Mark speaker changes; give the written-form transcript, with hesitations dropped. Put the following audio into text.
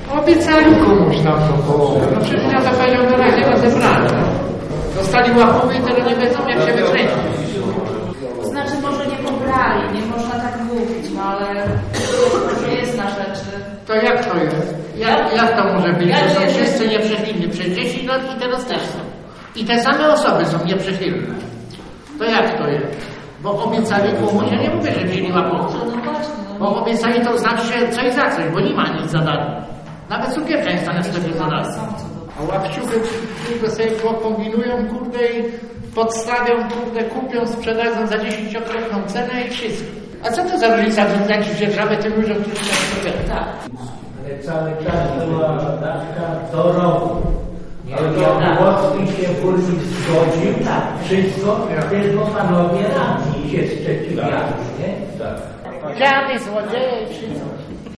Speaker 1: Obiecali komuś tam to połowę. No przecież ja to powiedział, na razie rozebrane. Dostali łapowy i tyle nie wiedzą, jak się wykręcić.
Speaker 2: Znaczy może nie pobrali, nie można tak mówić, no ale to jest na rzeczy.
Speaker 1: To jak to jest? Jak to może być, że są wszyscy nieprzychylni przez 10 lat i teraz też są? I te same osoby są nieprzychylne. To jak to jest? Bo obiecali komuś, ja nie mówię, że wzięli łapowcę. Bo obiecali to znaczy, że coś za coś, bo nie ma nic za darmo. Nawet cukierka jest na sklepie za darmo. A łapciuchy kurde sobie go kombinują, kurde, i podstawią, kurde, kupią, sprzedadzą za 10-krotną cenę i wszystko. A co to za różnica w dzierżawę tym ludziom, którzy tak cukierka? Tak.
Speaker 3: Ale cały czas była dawka do roku. Ale Włoski się burmistrz zgodził, wszystko, tylko panowie radni się sprzeciwiali, nie?
Speaker 1: Dziady, złodzieje i wszystko.